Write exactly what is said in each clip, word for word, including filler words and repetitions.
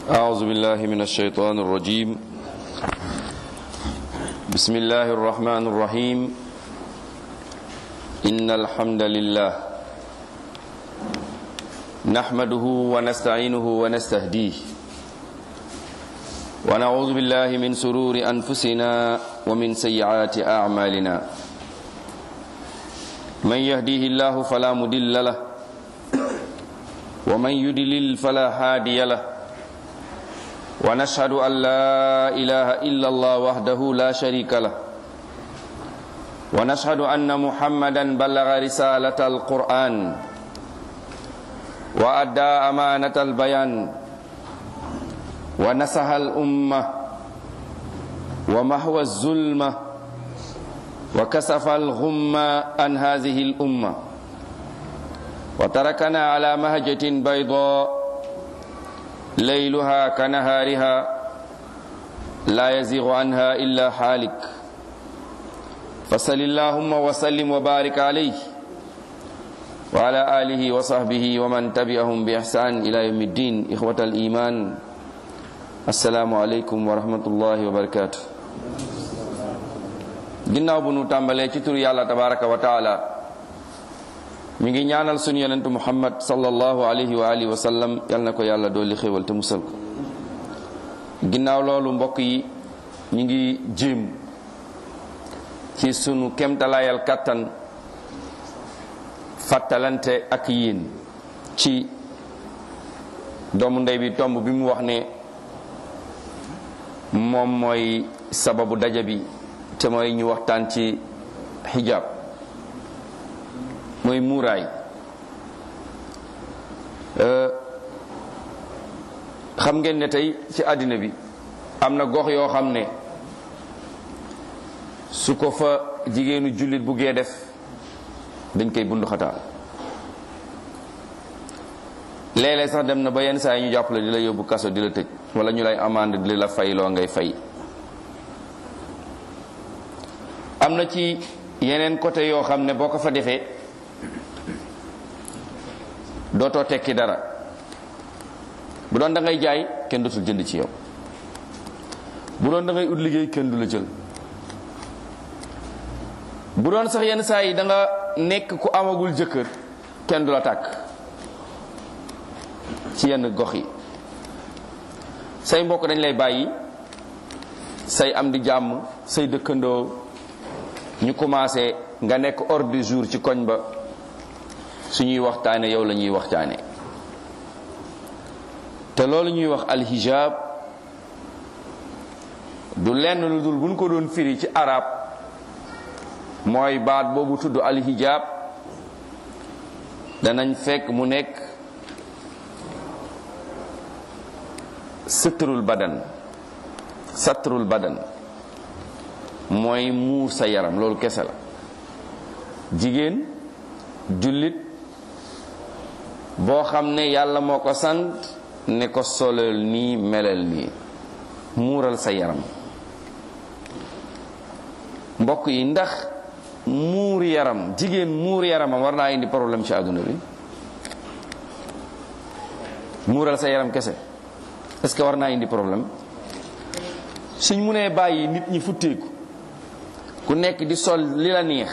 أعوذ بالله من الشيطان الرجيم. بسم الله الرحمن الرحيم. إن الحمد لله نحمده ونستعينه ونستهديه ونعوذ بالله من سرور أنفسنا ومن سيئات أعمالنا. من يهديه الله فلا مضل له ومن يضلل فلا هادي له. ونشهد أن لا إله إلا الله وحده لا شريك له. ونشهد أن محمدا بلغ رسالة القرآن وأدى أمانة البيان ونصح الأمة ومحو الظلمة وكشف الغمة عن هذه الأمة وتركنا على مهجة بيضاء ليلها كنهارها لا يزيغ عنها إلا حالك. فصل اللهم وسلم وبارك عليه وعلى آله وصحبه ومن تبعهم بإحسان إلى يوم الدين. إخوة الإيمان، السلام عليكم ورحمة الله وبركاته. ginnaaw bu nu tàmbalee ci turu yàlla tabaraka wa taala, mi ngi ñaanal sunu yonentu Muhammad sallallahu alayhi wa alihi wa sallam, yal na ko yàlla dolli xéewal te musal ko. ginnaaw loolu mbokk yi, ñu ngi jéem ci sunu kemtalaayal kàttan fàttalante ak yéen ci doomu ndey bi tomb bi mu wax ne moom mooy sababu daja bi, te mooy ñu waxtaan ci xijaab, mooy muuraay. xam ngeen ne tey ci àddina bi am na gox yoo xam ne su ko fa jigéenu jullit buggee def dañ koy bundu xataal. léeg-léeg sax dem na ba yenn saa yi ñu jàpp la di la yóbbu kaso, di la tëj, wala ñu lay amande di la fay loo ngay fay. am na ci yeneen côté yoo xam ne boo ko fa defee dootoo tekki dara. bu doon da ngay jaay, kenn dootul jënd ci yow. bu doon da ngay ut liggéey, kenn du la jël. bu doon sax yenn saa yi da nga nekk ku amagul jëkkër, kenn du la tàkk ci yenn gox yi. say mbokk dañ lay bàyyi, say am di jàmm, say dëkkandoo, ñu commencé nga nekk ordre du jour ci koñ ba. suñuy waxtaane yow la ñuy waxtaane. te loolu ñuy wax alxijaab du lenn lu dul buñ ko doon firi ci arab mooy baat boobu tudd alxijaab, danañ fekk mu nekk satrul badan. satrul badan mooy muur sa yaram, loolu kese la. jigéen jullit boo xam ne yàlla moo ko sant ne ko solal nii, melal nii, muural sa yaram. mbokk yi, ndax muur yaram, jigéen muur yaramam war naa indi problème ci àdduna bi? muural sa yaram kese est-ce que war naa indi problème? suñ mu nee bàyyi nit ñi futteeku, ku nekk di sol li la neex,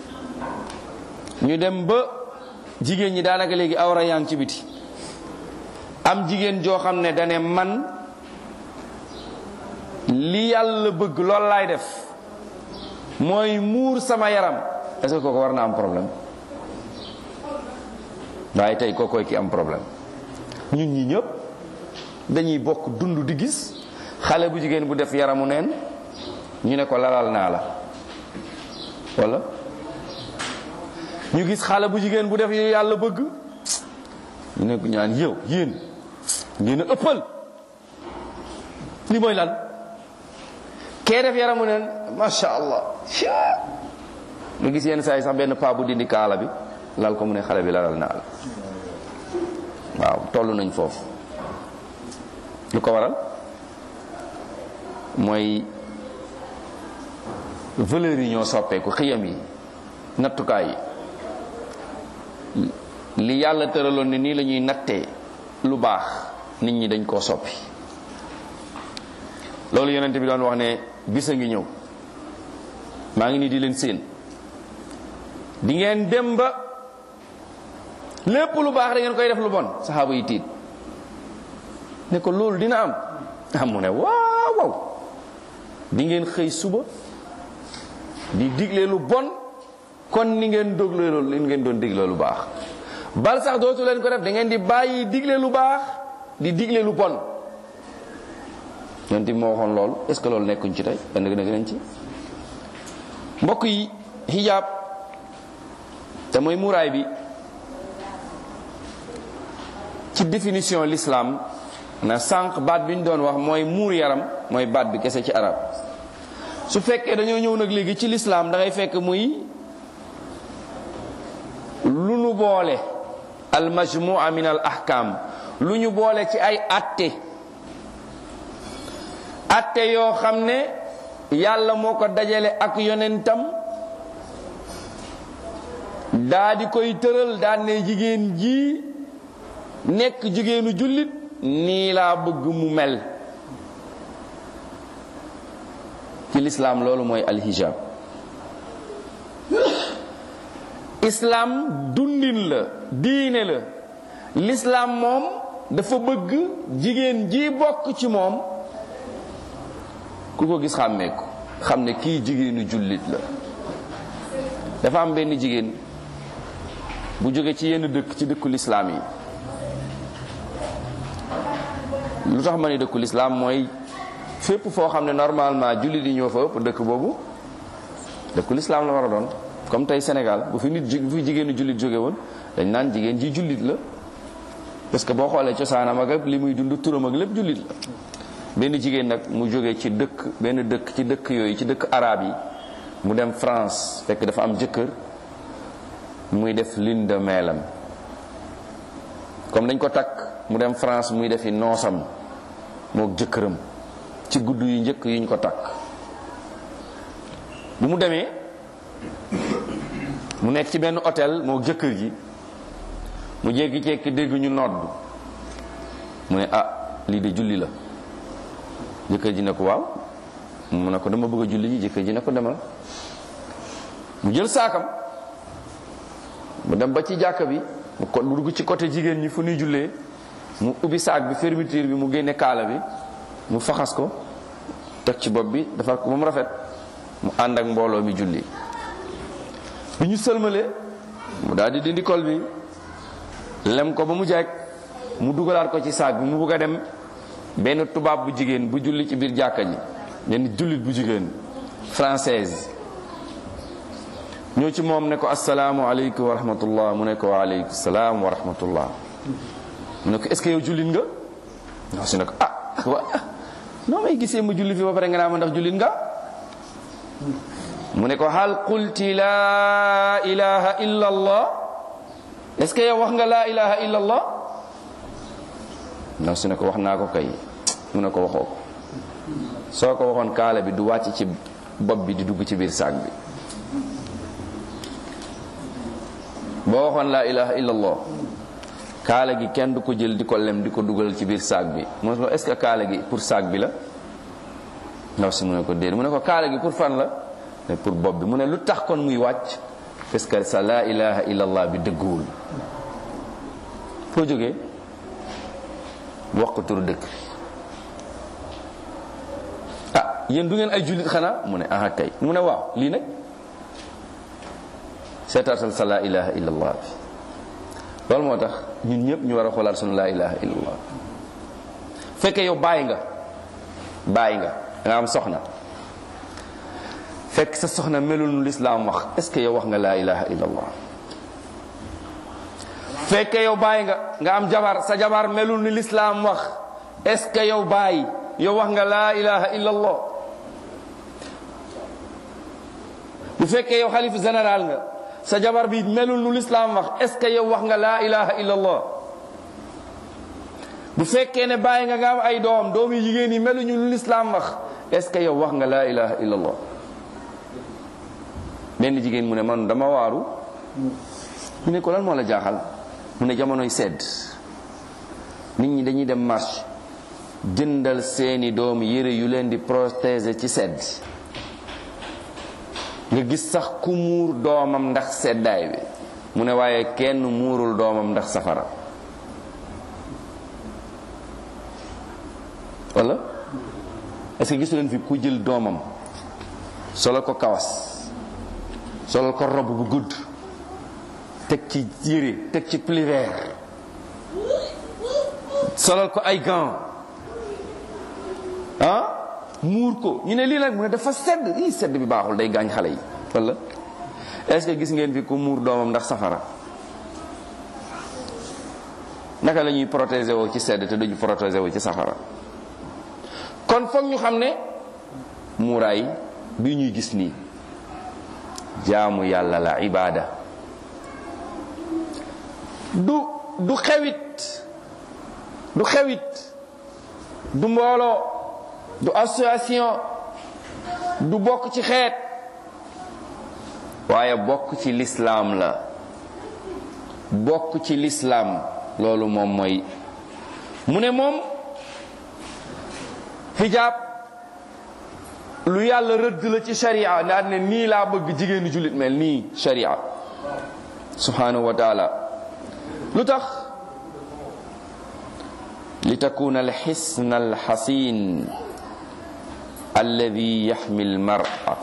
ñu dem ba jigéen ñi daanaka léegi awra yaa ngi ci biti. am jigéen joo xam ne dane man li yàlla bëgg lool laay def, mooy muur sama yaram. est-ce que kooku war na am problème? waaye tey kookooy ki am problème. ñun ñi ñëpp dañuy bokk dund di gis xale bu jigéen bu def yaramu neen, ñu ne ko lalal naa la, walla ñu gis xale bu jigéen bu def yu yàlla bëgg, ñu ne ko ñaan yow yéen ngeen a ëppal. li mooy lan? kee def yaramu neen, masha Allah. nga gis yenn saa yi sax benn paa bu dindi kaala bi lal ko, mu ne xale bi lalal naa la. waaw, toll nañ foofu. lu ko waral mooy valeurs yi ñoo soppeeku, xiyam yi, nattukaay yi. li yàlla tëraloon ne nii la ñuy nattee lu baax, nit ñi dañ koo soppi. loolu yonent bi doon wax ne bis a ngi ñëw maa ngi nii di leen séen di ngeen dem ba lépp lu baax da ngeen koy def lu bon saxaaba yi tiit ne ko loolu dina am am mu ne waaw waaw di ngeen xëy suba di digle lu bon kon ni ngeen dogle loolu li ngeen doon digle lu baax bal sax dootu leen ko def da ngeen di bàyyi digle lu baax di digle lu bon yonent bi moo waxoon loolu est ce que loolu nekkuñ ci tey benn gën a gën ci mbokk yi hijab te mooy muraay bi ci définition l'islam na sànq baat bi ñu doon wax mooy muur yaram mooy baat bi kese ci arab su fekkee dañoo ñëw nag léegi ci l'islam da ngay fekk muy lu ñu boole al majmua min al ahkam lu ñu boole ci ay atte atte yoo xam ne yàlla moo ko dajale ak yonentam daa di koy tëral daan ne jigéen ji nekk jigéenu jullit nii laa bëgg mu mel ci lislaam loolu mooy alhijab islaam dundin la diine la lislaam moom dafa bëgg jigéen ji bokk ci moom ku ko gis xàmmee ko xam ne kii jigéenu jullit la dafa am benn jigéen bu jóge ci yenn dëkk ci dëkku lislaam yi lu tax ma ne dëkku lislaam mooy fépp foo xam ne normalement jullit yi ñoo fa ëpp dëkk boobu dëkku lislaam la war a doon comme tey Sénégal bu fi nit bu fi jigéenu jullit jóge woon dañ naan jigéen ji jullit la parce que boo xoolee cosaanam ak li muy dund turam ak lépp jullit la benn jigéen nag mu jóge ci dëkk benn dëkk ci dëkk yooyu ci dëkk arabe yi mu dem France fekk dafa am jëkkër muy def lune de mielam comme dañ ko takk mu dem France muy defi noosam mook jëkkëram ci gudd yu njëkk yuñ ko takk bu mu demee mu nekk ci benn hôtel mook jëkkër ji mu jékki-jékki dégg ñu nodd mu ne ah lii de julli la jëkkër ji ne ko waaw mu ne ko dama bëgg a julli ji jëkkër ji ne ko demal mu jël saakam mu dem ba ci jàkka bi mu ko mu dugg ci côté jigéen ñi fu ñuy jullee mu ubbi saak bi fermeture bi mu génne kaala bi mu faxas ko teg ci bopp bi defar ko ba mu rafet mu ànd ak mbooloo mi julli bi ñu sëlmalee mu daal di dindi kol bi lem ko ba mu jekk mu dugalaat ko ci saak bi mu bëgg a dem benn tubaab bu jigéen bu julli ci biir jàkka ji benn jullit bu jigéen française ñëw ci moom ne ko assalaamu aleykum wa rahmatullah mu ne ko wa aleykum salaam wa rahmatullah mu ne ko est-ce que yow jullit nga ndax si ne ko ah wa noo may gisee ma julli fi ba pare nga naa ma ndax jullit nga mu ne ko hal qulti laa ilaha illa allah est-ce que yow wax nga laa ilaha illa allah ndax su ne ko wax naa ko kay mu ne ko waxoo ko soo ko waxoon kaala bi du wàcc ci bopp bi di dugg ci biir saak bi boo waxoon laa ilaha illa allah kaala gi kenn du ko jël di ko lem di ko dugal ci biir saak bi mu ne ko est-ce que kaala gi pour saak bi la ndax si mu ne ko déedéet mu ne ko kaala gi pour fan la ne pour bopp bi mu ne lu tax kon muy wàcc parce que sa laa ilaha illa allah bi dëgguwul foo jógee wax ko turu dëkk ah yéen du ngeen ay jullit xanaa mu ne aha kay mu ne waaw lii nag seetaatal sa laa ilaha illa allah bi loolu moo tax ñun ñëpp ñu war a xoolaat sunu laa ilaha illa allah fekkee yow bàyyi nga bàyyi nga nga am soxna fekk sa soxna melul nu lislaam wax est-ce que yow wax nga laa ilaha illa allah fekkee yow bàyyi nga nga am jabar sa jabar melul ni lislaam wax est-ce que yow bàyyi yow wax nga laa ilaha illa allah bu fekkee yow xalif général nga sa jabar bi melul nu lislaam wax est-ce que yow wax nga laa ilaha illa allah bu fekkee ne bàyyi nga nga am ay doom doom yi jigéen yi meluñu nu lislaam wax est-ce que yow wax nga laa ilaha illa allah benn jigéen mu ne man dama waaru ñu ne ko lan moo la jaaxal mu ne jamonoy sedd nit ñi dañuy dem marché jëndal seeni doom yére yu leen di protéger ci sedd. nga gis sax ku muur doomam ndax seddaay bi mu ne waaye kenn muurul doomam ndax safara. wala est-ce que gisu leen fi ku jël doomam solal ko kawas solal ko robe bu gudd teg ci yére teg ci pliver solal ko ay gants ah muur ko ñu ne lii nag mu ne dafa sedd ii sedd bi baaxul day gaañ xale yi wala est-ce que gis ngeen fi ku muur doomam ndax safara. naka la ñuy protéger woo ci sedd te duñu protéger woo ci safara. kon foog ñu xam ne muuraay bi ñuy gis nii jaamu yàlla la ibaada du du xewit du xewit du mbooloo du association du bokk ci xeet waaye bokk ci lislaam la bokk ci lislaam loolu moom mooy mu ne moom hijab lu yàlla rëdd la ci sharia ndax ne nii laa bëgg jigéenu jullit mel nii sharia subhanahu wa taala lu tax li takuna alxisn alxasin alladi yaxmi almara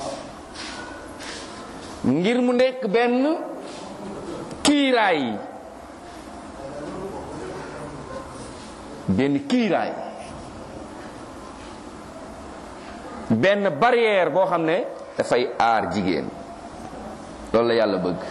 ngir mu nekk benn kiiraay benn kiiraay benn barrière boo xam ne dafay aar jigéen loolu la yàlla bëgg.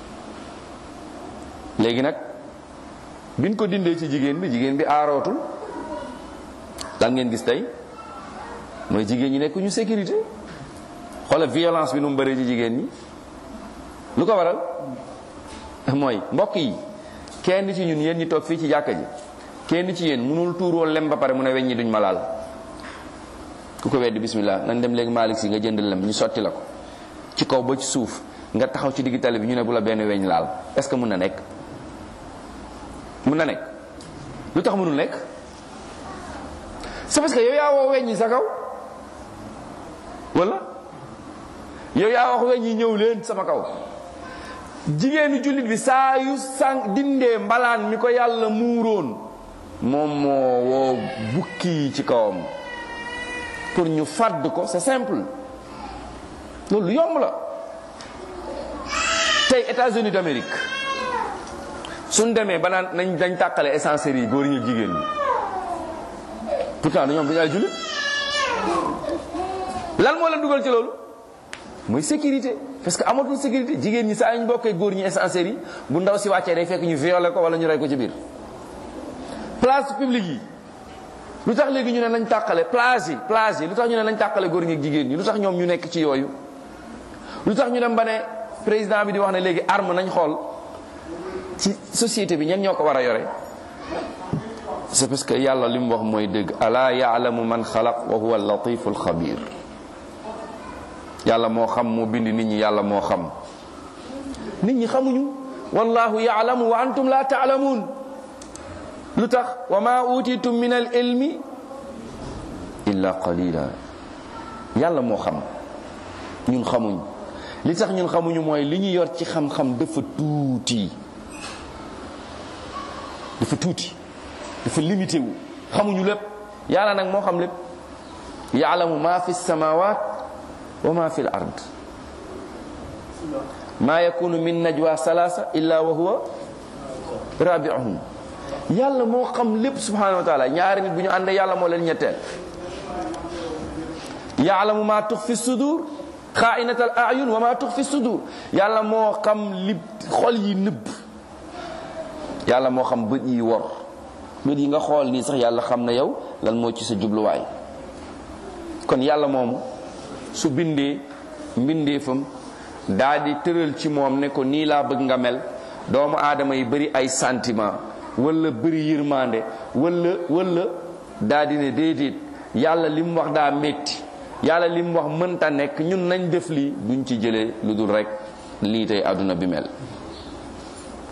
léegi nag biñ ko dindee ci jigéen bi jigéen bi aarootul lan ngeen gis tey mooy jigéen ñi nekk ñu sécurité. xoolal violence bi nu mu bëree ci jigéen ñi lu ko waral mooy mbokk yi kenn ci ñun yéen ñi toog fii ci jàkka ji kenn ci yéen mënul tuuroo lem ba pare mu ne weñ ñi duñ ma laal. ku ko weddi bismillah nañ dem léegi Malick si nga jënd lem ñu sotti la ko ci kaw ba ci suuf nga taxaw ci digg tali bi ñu ne bu la benn weñ laal est-ce que mën na nekk mën na nekk lu tax mënul nekk c'est parce que yow yaa woo weñ ñi sa kaw wala yow yaa wax weñ ñi ñëw leen sama kaw. jigéenu jullit bi saa yu sang dindee mbalaan mi ko yàlla muuroon moom moo woo bukki yi ci kawam pour ñu fàdd ko. c'est simple loolu lu yomb la. tey États-Unis d'Amérique suñ demee ba naan nañ dañ tàqale essencerie yi góor ñi ak jigéen ñi pourtant ñoom dañu ay jullit lan moo leen dugal ci loolu mooy sécurité parce que amatul sécurité jigéen ñi saa ñu bokkee góor ñi essencerie yi bu ndaw si wàccee day fekk ñu violé ko wala ñu rey ko ci biir. place publique yi lu tax léegi ñu ne nañ tàqale plage yi plage yi lu tax ñu ne nañ tàqale góor ñi ak jigéen ñi lu tax ñoom ñu nekk ci yooyu lu tax ñu dem ba ne président bi di wax ne léegi arme nañ xool ci société bi ñen ñoo ko war a yore. c'est parce que yàlla li mu wax mooy dëgg ala yaalamu man xalaq wa huwa al-latifu al-xabir. yàlla moo xam moo bind nit ñi yàlla moo xam nit ñi xamuñu wallahu yaalamu wa antum la taalamuun. lu tax wa ma utitum min al ilmi illa qalila. yàlla moo xam ñun xamuñ li tax ñun xamuñu mooy li ñu yor ci xam-xam dafa tuuti dafa tuuti dafa limité wu xamuñu lépp. yàlla nag moo xam lépp yaalamu ma fi samawat wa ma fi al ard ma yakunu min najwa salasa illa wa huwa rabi'uhum. yàlla moo xam lépp subhanahu wa taala. ñaari nit bu ñu àndee yàlla moo leen ñetteel. yaalamu ma tuxfi sudur xaainatal ayun wa ma tuxfi sudur. yàlla moo xam li xol yi nëbb. yàlla moo xam bët yi wor bët yi nga xool nii sax yàlla xam na yow lan moo ci sa jubluwaay. kon yàlla moomu su bindee mbindeefam daa di tëral ci moom ne ko nii laa bëgg nga mel. doomu aadama yi bari ay sentiment wala bëri yërmande wala wala daa di ne déedéet yàlla li mu wax daa métti yàlla li mu wax mënta nekk ñun nañ def lii duñ ci jëlee lu dul rek lii tey àdduna bi mel.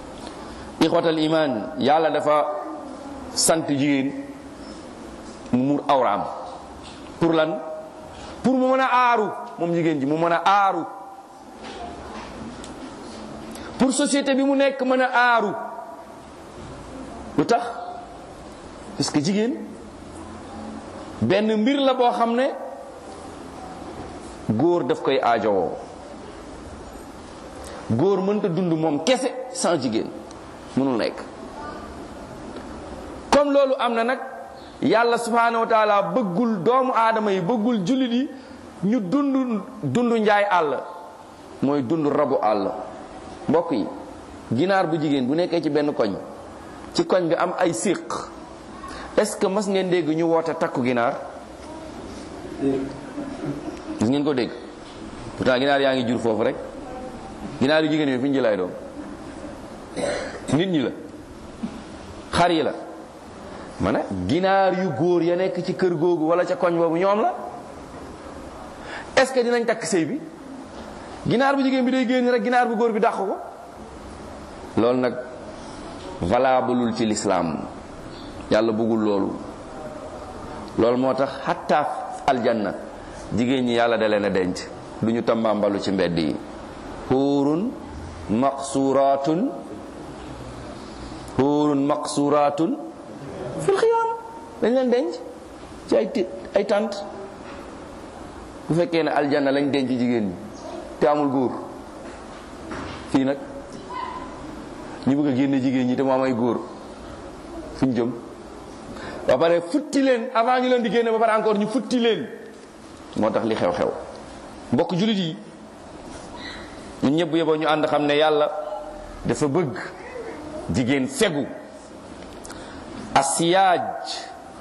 ixwatal iman yàlla dafa sant jigéen mu muur awraam pour lan pour mu mën a aaru moom jigéen ji mu mën a aaru pour société bi mu nekk mën a aaru lu tax parce que jigéen benn mbir la boo xam ne góor daf koy aajowoo góor mënta dund moom kese sans jigéen mënul nekk comme loolu am na nag yàlla subhanahu wa taala bëggul doomu aadama yi bëggul jullit yi ñu dund dund njaay àll mooy dund rabu àll mbokk yi ginaar bu jigéen bu nekkee ci benn koñ ci koñ bi am ay siq est-ce que mas ngeen dégg ñu woote takku ginaar gis ngeen ko dégg pourtant ginaar yaa ngi jur foofu rek ginaar yu jigéen yi fi ñu jëlaay doom nit ñi la xar yi la ma ne ginaar yu góor ya nekk ci kër googu wala ca koñ boobu ñoom la est-ce que dinañ takk sëy bi ginaar bu jigéen bi day génn rek ginaar bu góor bi dàq ko loolu nag valableul ci l'islam yàlla bëggul loolu loolu moo tax xatta aljanna jigéen ñi yàlla da leen a denc du ñu tambaambalu ci mbedd yi xuurun maqsuratun xuurun maqsuratun fil xiyaam dañ leen denc ci ay ti ay tànt bu fekkee ne aljanna lañ denc jigéen ñi te amul góor fii nag ñu bëgg a génne jigéen ñi te mu am ay góor fu ñu jëm ba pare futti leen avant ñu leen di génne ba pare encore ñu futti leen moo tax li xew-xew mbokk jullit yi ñun ñëpp yeboo ñu ànd xam ne yàlla dafa bëgg jigéen fegu asiyaaj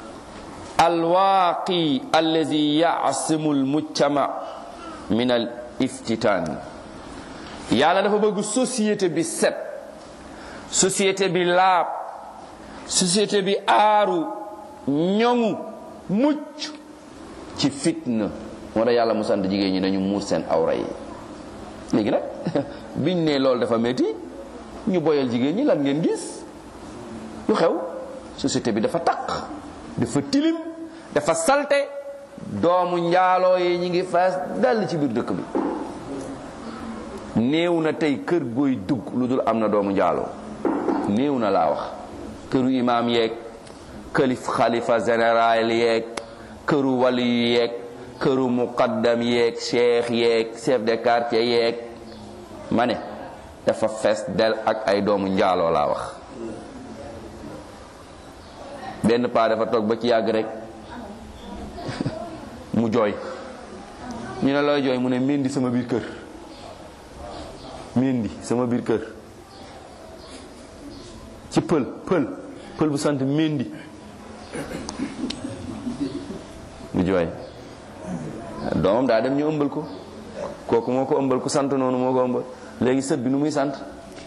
alwaaqi allazi yaasimu almujtama min al iftitaan yàlla dafa bëgg société bi set société bi laab société bi aaru ñoŋu mucc ci fitna moo tax yàlla mu sant jigéen ñi dañu muur seen awra yi léegi nag biñ ne loolu dafa metti ñu boyal jigéen ñi lan ngeen gis lu xew société bi dafa taq dafa tilim dafa salte doomu njaaloo yi ñi ngi fees dal ci biir dëkk bi néew na tey kër gooy dugg lu dul am na doomu njaaloo néew na laa wax këru imaam yeeg këlif xalifa général yeeg këru wali yu yeeg këru muqaddam yeeg cheikh yeeg chef de quartier yeeg ma ne dafa fees del ak ay doomu njaaloo laa wax benn paa dafa toog ba ci yàgg rek mu jooy ñu ne looy jooy mu ne mendi sama biir kër mendi sama biir kër ci pël pël pël bu sant mendi mu jooy doomam daa dem ñu ëmbal ko kooku moo ko ëmbal ku sant noonu moo ko ëmbal léegi sët bi nu muy sant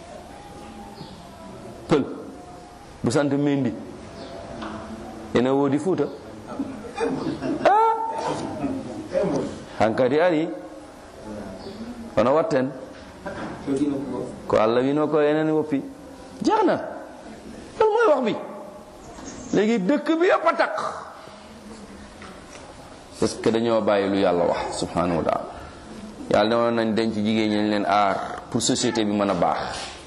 pël bu sant mendi ena woodi Fuuta ah hankadi ari kono watten ko Allah wino ko enen woppi jeex na loolu mooy wax bi léegi dëkk bi yëpp a takk parce que dañoo bàyyi lu yàlla wax subhanahu wa taala yàlla demoon nañ denc jigéen ñi leen aar pour société bi mën a baax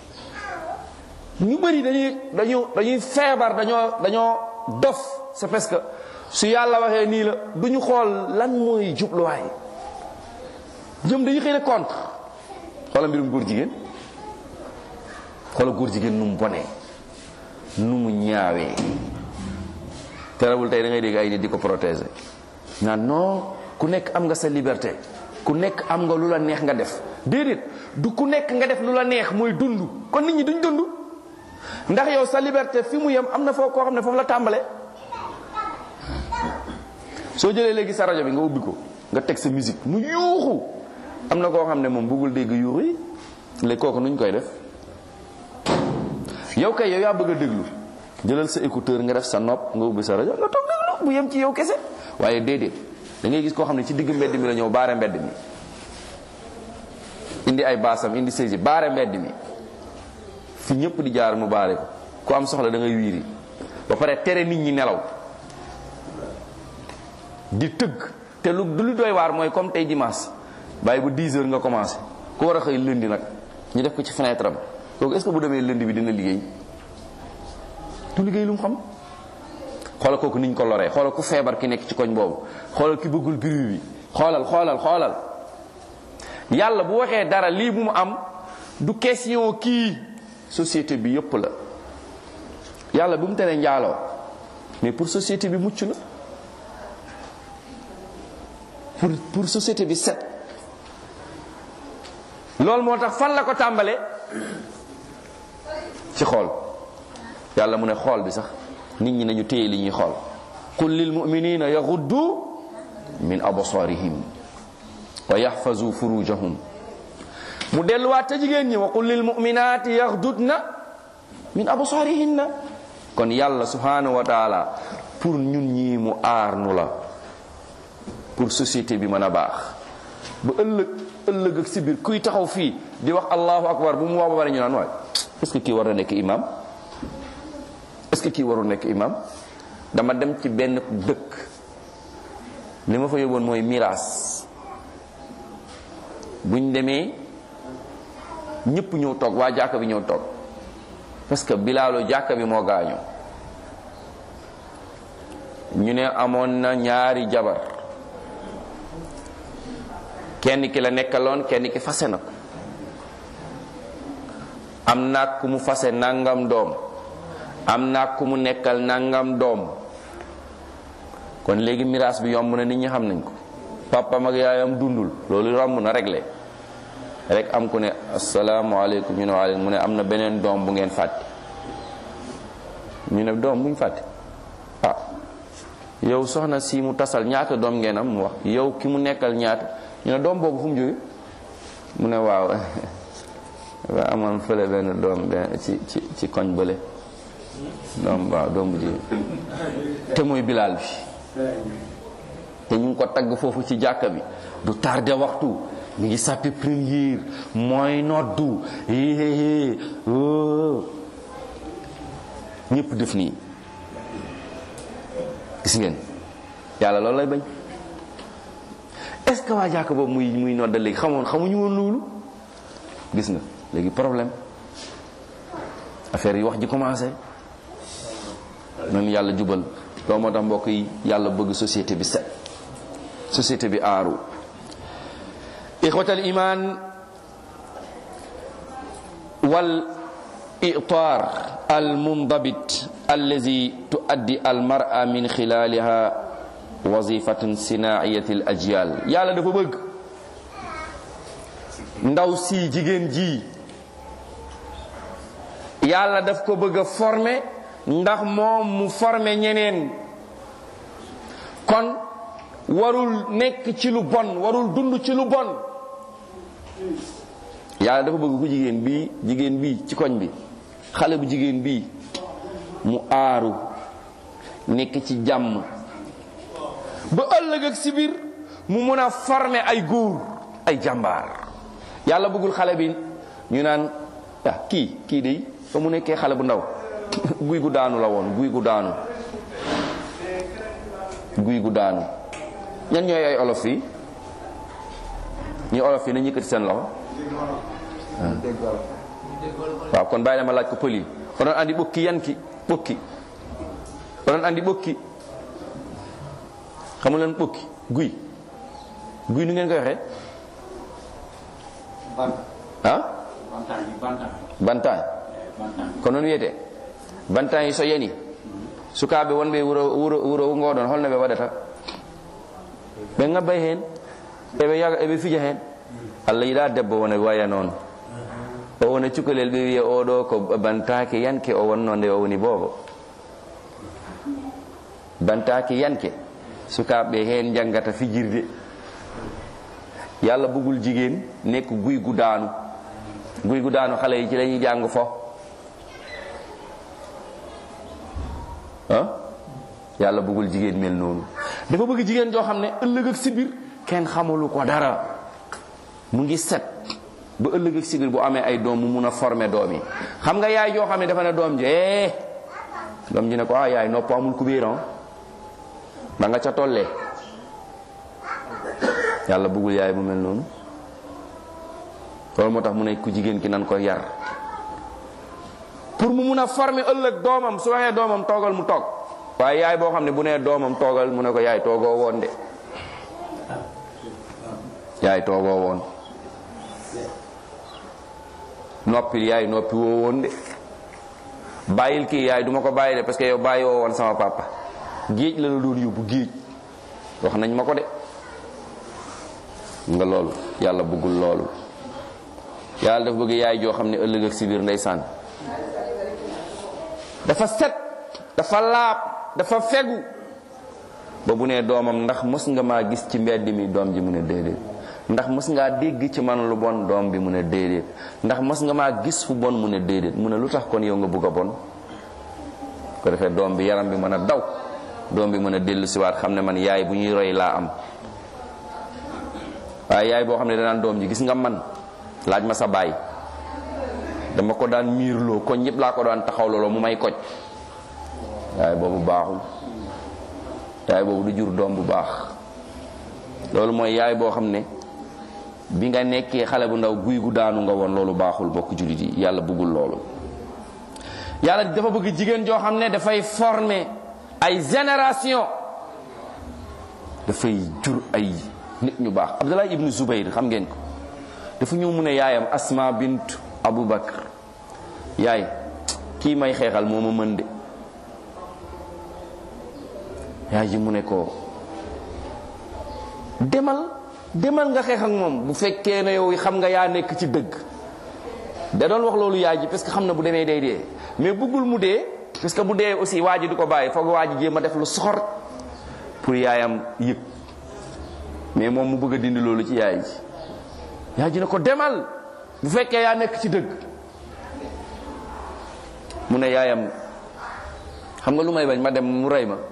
ñu bëri dañuy dañu dañuy feebar dañoo dañoo dof c'est parce que su yàlla waxee nii la du ñu xool lan mooy jubluwaay jëm dañuy xëy na contre xoolal mbirum góor jigéen xoolal góor jigéen nu mu bonee nu mu ñaawee terewul tey da ngay dégg ay nit di ko protéger naan non ku nekk am nga sa liberté ku nekk am nga lu la neex nga def déedéet du ku nekk nga def lu la neex mooy dund kon nit ñi duñ dund ndax yow sa liberté fi mu yem am na foo koo xam ne foofu la tàmbale soo jëlee léegi sa rajo bi nga ubbi ko nga teg sa musique mu yuuxu am na koo xam ne moom bëggul dégg yuuxu yi léegi kooku nuñ koy def yow kay yow yaa bëgg a déglu jëlal sa écouteur nga def sa nopp nga ubbi sa rajo nga toog déglu bu yem ci yow kese waaye déedéet da ngay gis koo xam ne ci digg mbedd mi la ñëw baare mbedd mi indi ay baasam indi saisi baare mbedd mi fi ñëpp di jaar mu baare ko ku am soxla da ngay wiiri ba pare tere nit ñi nelaw di tëgg te lu lu doy waar mooy comme tey dimanche bàyyi bu dix heures nga commencé ku war a xëy lundi nag ñu def ko ci fenêtre am kooku est-ce que bu demee lundi bi dina liggéey du liggéey lu mu xam. xoolal kooku niñ ko loree xoolal ku feebar ki nekk ci koñ boobu xoolal ki bëggul bruit bi xoolal xoolal xoolal yàlla bu waxee dara lii bu mu am du question kii société bi yëpp la yàlla bu mu teree njaaloo mais pour société bi mucc la pour pour société bi set loolu moo tax fan la ko tàmbale ci xool yàlla mu ne xool bi sax nit ñi nañu téye li ñuy xool qul lil mu'minina yaghuddu min absarihim wa yahfazu furujahum mu delluwaat te jigéen ñi wa qul lil mu'minati yaghdudna min absarihinna kon yàlla subhanahu wa taala pour ñun ñii mu aar nu la pour société bi mën a baax ba ëllëg ëllëg ak si biir kuy taxaw fii di wax allahu akbar bu mu wax ba bari ñu naan waay est-ce que kii war na nekk imam est-ce que kii warul nekk imam dama dem ci benn dëkk li ma fa yóbboon mooy miraas buñ demee ñëpp ñëw toog waa jàkka bi ñëw toog parce que bilaalu jàkka bi moo gaañu ñu ne amoon na ñaari jabar kenn ki la nekkaloon kenn ki fase na ko am na ku mu fase nangam doom am na ku mu nekkal nangam doom kon léegi miraas bi yomb na nit ñi xam nañ ko papam ak yaayam dundul loolu romb na réglé rek am ku ne asalaamaaleykum ñu ne waaleykum mu ne am na beneen doom bu ngeen fàtte ñu ne doom bu ñu fàtte ah yow soxna si mu tasal ñaata doom ngeen am mu wax yow ki mu nekkal ñaata ñu ne doom boobu fu mu jóge mu ne waaw waa amoon fële benn doom benn ci ci ci koñ bële doom waaw doom bu jigéen te mooy bilaal bi te ñu ngi ko tagg foofu ci jàkka bi du tardé waxtu mi ngi sàppi première mooy noddu éé ñëpp def nii gis ngeen yàlla loolu lay bañ est-ce que waa jàkka boobu muy muy nodda léegi xamoon xamuñu woon loolu gis nga léegi problème affaire yi wax ji commencé nan yàlla jubal loolu moo tax mbokk yi yàlla bëgg société bi set société bi aaru ixwatal iman wal i'tar al mundabit allazi tuaddi al mar'a min khilaliha wazifatan sinaiyati al ajyal yàlla dafa bëgg ndaw si jigéen ji yàlla daf ko bëgg a former ndax moom mu former ñeneen kon warul nekk ci lu bon warul dund ci lu bon yàlla dafa bëgg ku jigéen bii jigéen bii ci koñ bi xale bu jigéen bii mu aaru nekk ci jàmm ba ëllëg ak si biir mu mun a former ay góor ay jàmbaar yàlla bëggul xale bi ñu naan ah kii kii de ba mu nekkee xale bu ndaw guy gu daanu la woon guy gu daanu guy gu daanu ñan ñooy ay olof yi ñi olof yi nañu yëkkati seen loxo waaw kon bàyyi la ma laaj ko pël yi ba doon andi bokki yan ki bokki ba doon andi bokki xamul leen bokki guy guy nu ngeen koy waxee ah bantaan ko noon wiyete bantaan yi so yani sukaaɓe wonɓe wuro wuro wuro ngoɗon holno ɓe waɗata ɓe ngabbay hen eɓe yaga eɓe fija hen allah yiɗa debbo wona waya noon o wona cukalel ɓe wiya oɗo ko bantake yanke o wonno nde o woni boobo bantake yanke sukaɓe hen janggata fijirde yàlla bëggul jigéen nekk guy gu daanu guy gu daanu xale yi ci lañuy jàng fo ah yàlla bëggul jigéen mel noonu dafa bëgg jigéen joo xam ne ëllëg ak sibir kenn xamulu ko dara mu ngi set ba ëllëg ak sibir bu amee ay doom mu mun a former doom yi xam nga yaay joo xam ne dafa ne doom ji eh doom ji ne ko ah yaay nopp amul kubéeran ba nga ca tollee yàlla bëggul yaay bu mel noonu. loolu moo tax mu ne ku jigéen ki nan ko yar pour mu mun a former ëllëg doomam. su waxee doomam toogal mu toog, waaye yaay boo xam ne bu nee doomam toogal mu ne ko yaay toogoo woon de yaay toogoo woon, noppil yaay noppi woo woon de, bàyyil kii yaay duma ko bàyyi de parce que yow bàyyi woo woon sama papa, géej la la doon yóbbu géej, wax nañ ma ko de. nga loolu yàlla bëggul loolu. yàlla dafa bëgg yaay joo xam ne ëllëg ak si biir ndeysaan dafa set, dafa laab, dafa fegu ba bu nee doomam ndax mës nga maa gis ci mbedd mi, doom ji mu ne déedéet. ndax mës ngaa dégg ci man lu bon, doom bi mu ne déedéet. ndax mës nga maa gis fu bon, mu ne déedéet. mu ne lu tax kon yow nga bëgg a bon? ko defee doom bi yaram bi mën a daw, doom bi mën a dellu siwaat xam ne man yaay bu ñuy roy laa am. waaye yaay boo xam ne danaan doom ji gis nga man, laaj ma sa baay, dama ko daan miirloo koñ ñëpp laa ko daan taxawloo mu may koj. yaay boobu baaxul. yaay boobu du jur doom bu baax. loolu mooy yaay boo xam ne bi nga nekkee xale bu ndaw guy gu daanu nga woon. loolu baaxul bokk jullit yi, yàlla bëggul loolu. yàlla dafa bëgg jigéen joo xam ne dafay former ay génération, dafay jur ay nit ñu baax. Abdullah ibnu Zubayr xam ngeen ko, dafa ñëw mu ne yaayam Asma bint Abu Bakr, yaay kii may xeexal moo ma mën de. yaay ji mu ne ko demal demal nga xeex ak moom bu fekkee ne yow xam nga yaa nekk ci dëgg. da doon wax loolu yaay ji parce que xam na bu demee day dee, mais bëggul mu dee parce que bu dee aussi waa ji du ko bàyyi, foog waa ji jéem a def lu soxor pour yaayam yëg, mais moom mu bëgg a dindi loolu ci yaay ji. yaay ji ne ko demal bu fekkee yaa nekk ci dëgg. mu ne yaayam xam nga lu may bañ, ma dem mu rey ma,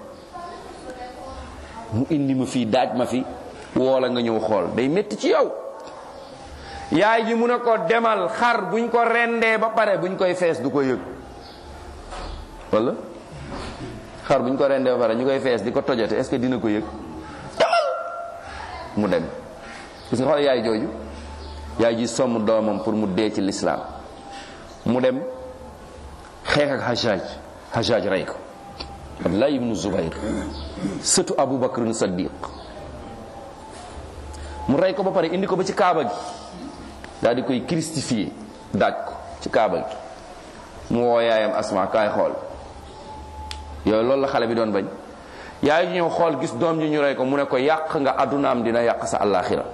mu indi ma fii daaj ma fi woola nga ñëw xool, day métti ci yow. yaay ji mu ne ko demal, xar buñ ko rendee ba pare buñ koy fees du ko yëg. walla xar buñ ko rendee ba pare ñu koy fees di ko tojate, est-ce que dina ko yëg? demal mu dem. gis nga xool yaay jooju, yaay ji somm doomam pour mu dee ci lislaam. mu dem xeex ak Hajjaj, Hajjaj rey ko. Abdullah ibnu Zubayr sëtu Abu Bakr Saddiq, mu rey ko ba pare indi ko ba ci kaaba gi, daal di koy christifié, daaj ko ci kaaba gi. mu woo yaayam Asma kaay xool. yooyu loolu la xale bi doon bañ. yaay ji ñëw xool gis doom ji ñu rey ko, mu ne ko yàq nga addunaam, dina yàq sa àllaaxira.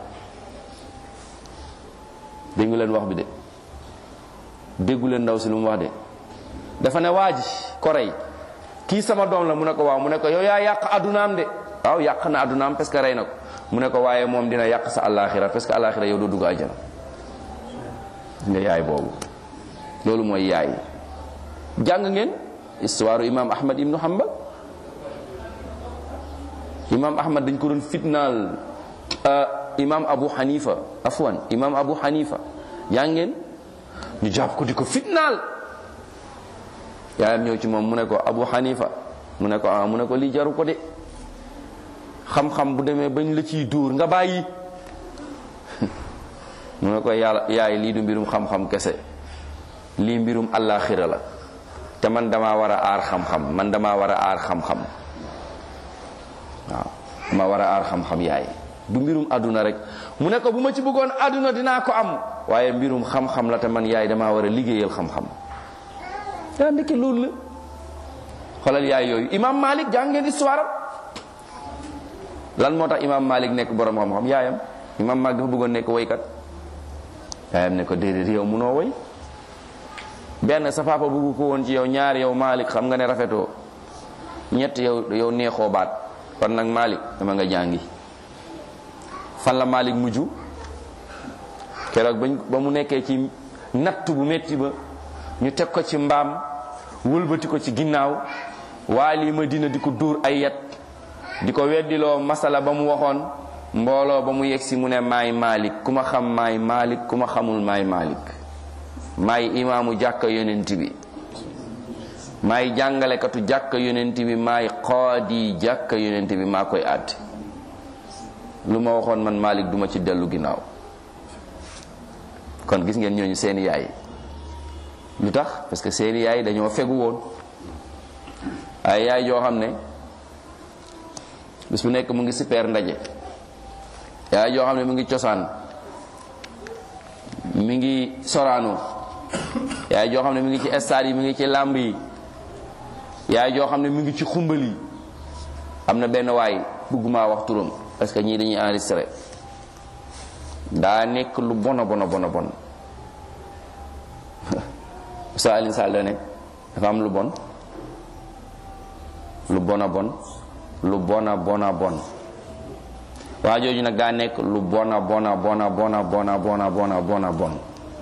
déggu leen wax bi de, déggu leen ndaw si lu mu wax de. dafa ne waa ji ko rey kii sama doom la, mu ne ko waaw, mu ne ko yow yaa yàq addunaam de. waaw yàq na addunaam parce que rey na ko. mu ne ko waaye moom dina yàq sa àllaaxira parce que àllaaxira yow doo dugg àjjana. nga yaay boobu, loolu mooy yaay. jàng ngeen histoire imam Ahmad ibnu Hanbal. imam Ahmad dañ ko doon fitnaal. imam Abu Hanifa afwan imam Abu Hanifa jàng ngeen ñu jàpp ko di ko fitnaal. yaayam ñëw ci moom mu ne ko Abu Hanifa, mu ne ko ah mu ne ko lii jaru ko de, xam-xam bu demee bañ la ciy dóor nga bàyyi. mu ne ko yàlla yaay lii du mbirum xam-xam kese, lii mbirum àllaaxira la, te man damaa war a aar xam-xam, man damaa war a aar xam-xam. waaw dama war a aar xam-xam yaay, du mbirum àdduna rek. mu ne ko bu ma ci bëggoon àdduna dinaa ko am, waaye mbirum xam-xam la, te man yaay damaa war a liggéeyal xam-xam. daa ndekki loolu la. xoolal yaay yooyu. imam Malik jàng ngeen histoire lan moo tax imam Malik nekk borom xam-xam? yaayam. imam Malik dafa bëggoon nekk woykat, yaayam ne ko déedéet yow munoo woy. benn sa papa bëggu ko woon ci yow, ñaar yow Malik xam nga ne rafetoo, ñett yow yow neexoo baat, kon nag Malik dama nga jàngi. fan la Malik mujj? keroog bañ ba mu nekkee ci natt bu metti ba, ñu teg ko ci mbaam, wëlbati ko ci ginnaaw, waali Madina di ko dóor ay yat, di ko weddiloo masala ba mu waxoon. mbooloo ba mu yegsi mu ne maay Malik, ku ma xam maay Malik, ku ma xamul maay Malik. maay imaamu jàkka yonent bi, maay jàngalekatu jàkka yonent bi, maay qaadi jàkka yonent bi, maa koy àtte. lu ma waxoon man Malik duma ci dellu ginnaaw. kon gis ngeen ñooñu seeni yaay lu tax parce que seeni yaay dañoo fegu woon ay yaay joo xam ne bis bu nekk mu ngi super ndaje, yaay joo xam ne mu ngi cosaan, mi ngi soraano, yaay joo xam ne mi ngi ci stade yi, mi ngi ci làmb yi, yaay joo xam ne mi ngi ci xumbal yi. am na benn waay bëgguma wax turam parce que ñii dañuy enregistré, daa nekk lu bona bona bona bon Oustaz Alioune Sall da ne dafa am lu bon lu bona bon lu bona bona bon waa jooju nag daa nekk lu bona bona bona bona bona bona bona bona bon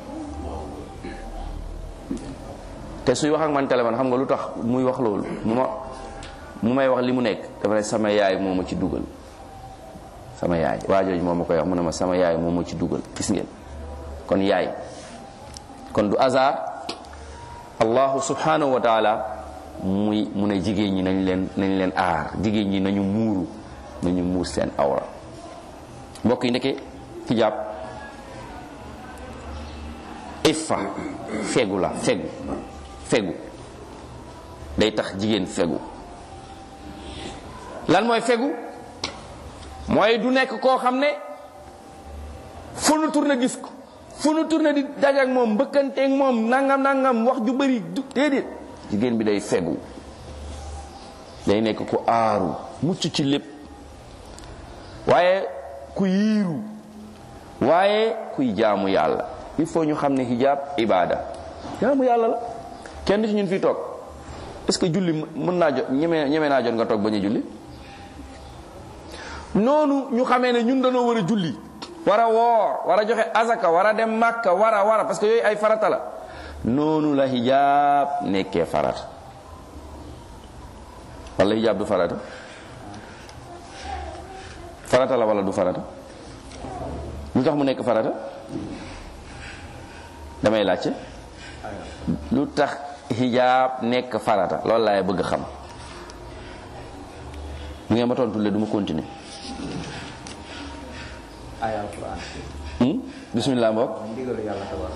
te suy wax ak man téléphone xam nga lu tax muy wax loolu mu ma mu may wax li mu nekk dafa ne sama yaay moo ma ci dugal sama yaay waa jooju moo ma koy wax mu ne ma sama yaay moo ma ci dugal. gis ngeen kon yaay kon du hasard allahu subhanahu wa taala muy mu ne jigéen ñi nañ leen nañ leen aar, jigéen ñi nañu muuru nañu muur seen awra. mbokk yi ndeke hijab iffa fegu la fegu fegu day tax jigéen fegu. lan mooy fegu mooy du nekk koo xam ne fu nu tourné gis ko, fu nu tourné di dajak moom mbëkkanteeg moom nangam nangam wax ju bëri du déedéet. jigéen bi day fegu, day nekk ku aaru mucc ci lépp, waaye ku yiiru, waaye kuy jaamu yàlla. il faut ñu xam ne hijab ibada jaamu yàlla la. kenn du ci ñun fii toog est-ce que julli mën naa jot ñeme ñeme naa jot nga toog bañ a julli. noonu ñu xamee ne ñun dañoo war a julli, war a woor, war a joxe azaka, war a dem Makka, war a war a parce que yooyu ay farata la. noonu la hijab nekkee farata. wala hijab du farata farata la wala du farata. lu tax mu nekk farata damay laajte lu tax hijab nekk farata loolu laay bëgg xam. bu ngeen ma tontu le du ma continuer. ay alquran. hmm bismillah mbokk. ndigalu yàlla tabax.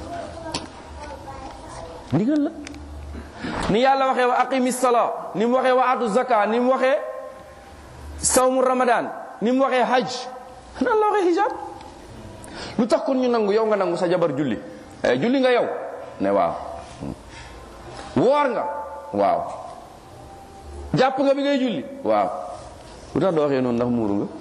ndigal la ni yàlla waxee wa aqimi sala, ni mu waxee wa atu zaka, ni mu waxee sawmu ramadan, ni mu waxee hajj, nan la waxee hijab. lu tax kon ñu nangu yow nga nangu sa jabar julli eh julli nga yow ne waaw. woor nga waaw. jàpp nga bi ngay julli waaw. lu tax doo waxee noonu ndax muuru nga.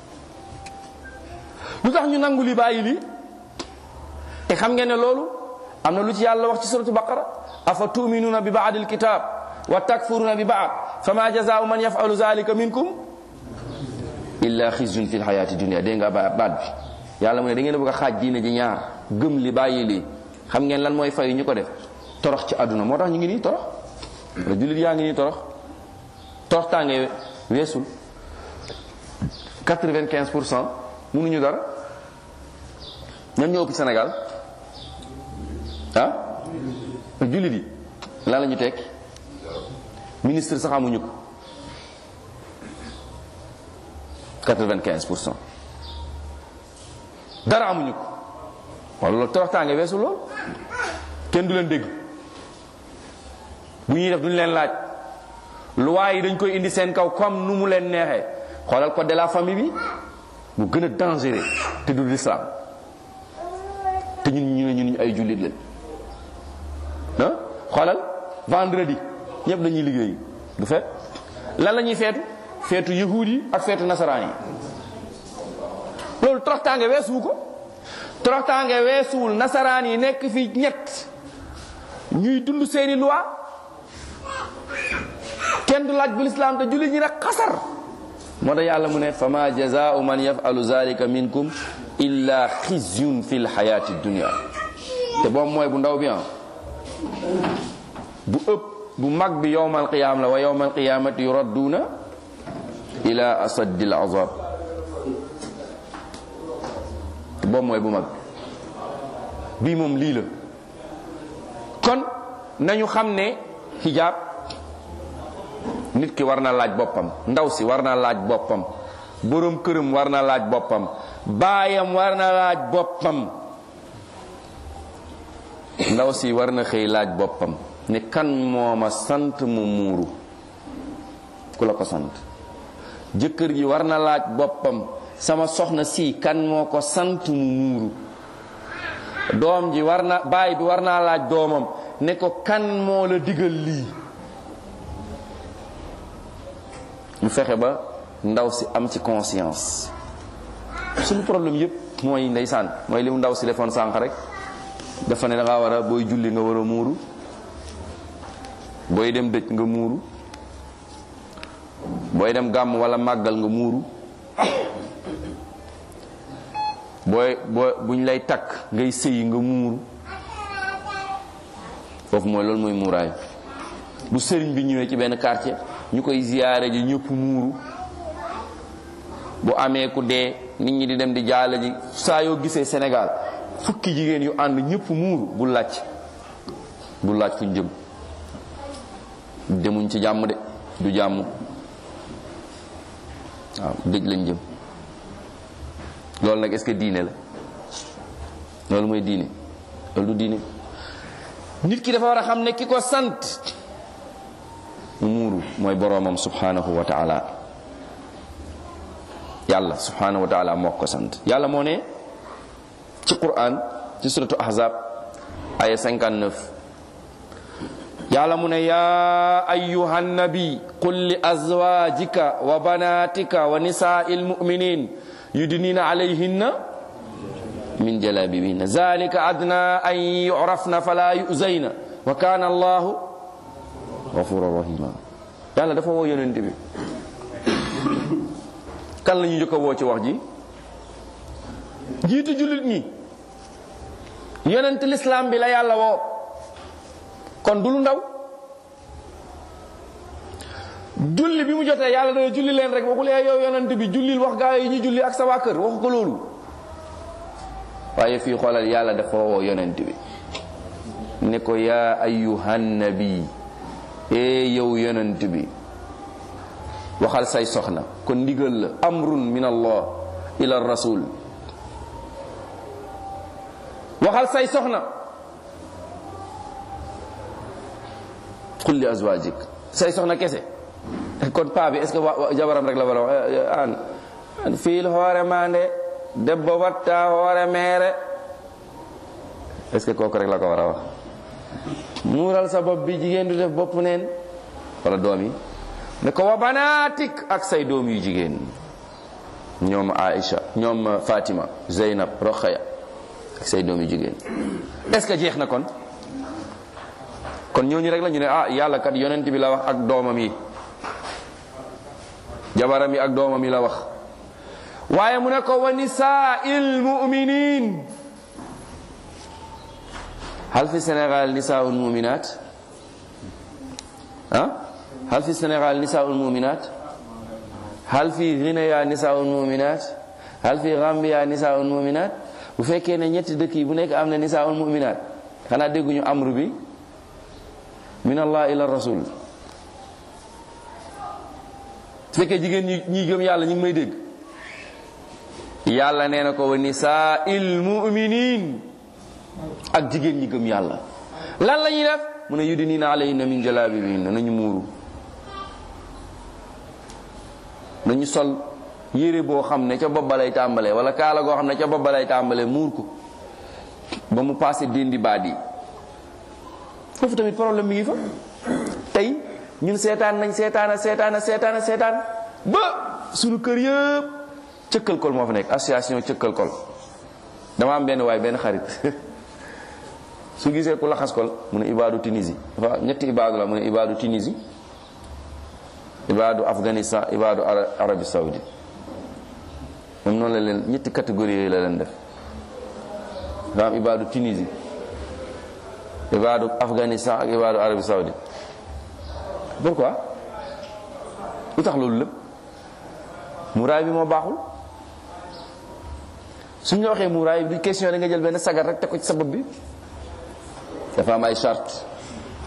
lu tax ñu nangu li bàyyi lii te xam ngeen ne loolu am na lu ci yàlla wax ci suratu baqara afa tu'minuna bi ba'dil kitab wa takfuruna bi ba'd fama jazaa'u man yaf'alu zalika minkum illa khizyun fil hayati dunya. dégg nga baat bi yàlla mu ne da ngeen a bëgg a xaaj diine ji ñaar, gëm li bàyyi lii. xam ngeen lan mooy fay ñu ko def torox ci àdduna. moo tax ñu ngi nii torox la jullit yaa ngi nii torox torox tàngee weesul quatre-vingt-quinze pour cent mënuñu dara. ñan ñoo ëpp Sénégal ah jullit yi lan la ñu tekki ministre sax amuñu ko quatre-vingt-quinze pour cent dara amuñu ko. wala loolu toroxtaange weesu lool kenn du leen dégg bu ñuy def duñu leen laaj loi yi dañ koy indi seen kaw comme nu mu leen neexee. xoolal code de la famille bi bu gën a dangereux te du l'islam te ñun ñu ne ñun ay jullit lañ ah. xoolal vendredi ñëpp dañuy liggéey du feet lan la ñuy feetu feetu yahuud yi ak feetu nasaraan yi. loolu toroxtaange weesuwu ko. toroxtaange weesuwul nasaraan yi nekk fi ñett ñuy dund seeni loi kenn du laaj bu lislaam te jullit ñi nag xasar. moo tax yàlla mu ne fama jazaa'u man yaf'alu zalika minkum illa khizyun fil hayati dunya. te boobu mooy bu ndaw bi ah bu ëpp bu mag bi yawmal qiyaam la wa yawmal qiyaamati yuradduuna ila asaddil azab. te boobu mooy bu mag bii moom lii la. kon nañu xam ne hijab nit ki war na laaj boppam, ndaw si war na laaj boppam borom këram war na laaj boppam, baayam war na laaj boppam, ndaw si war na xëy laaj boppam ne kan moo ma sant mu muuru, ku la ko sant. jëkkër ji war na laaj boppam, sama soxna si kan moo ko sant mu muuru. doom ji war na baay bi war naa laaj doomam ne ko kan moo la digal lii. ñu fexe ba ndaw si am ci conscience. suñu problème yépp mooy ndeysaan mooy li mu ndaw si defoon sànq rek, dafa ne da ngaa war a booy julli nga war a muuru, booy dem dëj nga muuru, booy dem gàmm wala màggal nga muuru, booy booy buñ lay takk ngay sëyi nga muuru. foofu mooy loolu mooy muuraay. bu sëriñ bi ñëwee ci benn quartier ñu koy ziyaare ji ñëpp muuru. bu amee ku dee nit ñi di dem di jaale ji, saa yoo gisee Sénégal fukki jigéen yu ànd ñëpp muuru, bu laaj bu laaj fuñ jëm. demuñ ci jàmm de, du jàmm. waaw dëj lañ jëm. loolu nag est-ce que diine la? loolu mooy diine? loolu du diine. nit ki dafa war a xam ne ki ko sant mu muuru mooy boroomam subhanahu wa taala. yàlla subhanahu wa taala moo ko sant. yàlla moo ne ci Qur'an ci suratu Ahzab aya cinquante-neuf, yàlla mu ne yaa ayyuhan nabi qul li azwajika wa banatika wa nisaa'il mu'minin yudnina alayhinna min jalabibihinna zalika adna an yu'rafna fala yu'zayna wa kana allahu ghafuran rahima. yàlla dafa woo yonent bi. kan la ñu njëkk a woo ci wax ji? jiitu jullit ñi. yonent l'islam bi la yàlla woo. kon du lu ndaw. julli bi mu jotee yàlla dana julli leen rek waxul yow yonent bi jullil wax gaa yi ñu julli ak sa waa kër, waxu ko loolu. waaye fii xoolal yàlla dafa woo yonent bi ne ko yaa ayyuhan nabi, ee yow yonent bi waxal say soxna. kon ndigal la, amrun min allah ila rasul. waxal say soxna. qul li azwajik, say soxna kese. kon paa bi est-ce que jabaram rek la war a wax an an fiil hoore mande debbo watta hoore meere, est-ce que kooku rek la ko war a wax? muural sa bopp bi, jigéen du def bopp neen. wala doom yi ne ko wa banaatik, ak say doom yu jigéen, ñoom Aïcha, ñoom Fatima, Zeynab, Rokhaya, ak say doom yu jigéen. est-ce que jeex na kon? kon ñooñu rek la ñu ne ah yàlla kat yonent bi la wax ak doomam yi, jabaram yi ak doomam yi la wax. waaye mu ne ko wa nisaa'il mu'minin. hal fi Sénégal nisaa'ul mu'minat? ah hal fi Sénégal nisaa'ul mu'minat? hal fi Guinée nisaa'ul mu'minat? hal fi Gambia nisaa'ul mu'minat? bu fekkee ne ñetti dëkk yi bu nekk am na nisaa'ul mu'minat, xanaa dégguñu amru bi min allah ila rasul. su fekkee jigéen ñi ñi gëm yàlla ñu ngi may dégg, yàlla nee na ko wa nisaa'il mu'minin, ak jigéen ñi gëm yàlla. lan la ñuy def? mu ne yudnina alayhinna min jalabibihinna, nañu muuru, nañu sol yére boo xam ne ca bopp ba lay tàmbalee, wala kaala goo xam ne ca bopp ba lay tàmbalee, muur ko ba mu passé déndi baat yi. foofu tamit problème mi ngi fa. tey ñun seetaan nañ seetaan seetaan seetaan seetaan ba suñu kër yëpp cëkkal kol moo fa nekk, association cëkkal kol. dama am benn waay benn xarit su gisee ku laxas kol mu ne ibaadu Tunisie, dafa ñetti ibaadu la, mu ne ibaadu Tunisie, ibaadu Afghanistan, ibaadu Arabie Saoudite. moom noonu la leen ñetti catégorie yooyu la leen def. dafa am ibaadu Tunisie, ibaadu Afghanistan ak ibaadu Arabie Saoudite. pourquoi? lu tax loolu lépp? muraay bi moo baaxul. suñ la waxee muraay bi du question da nga jël benn sagar rek teg ko ci sa bopp bi. dafa am ay charte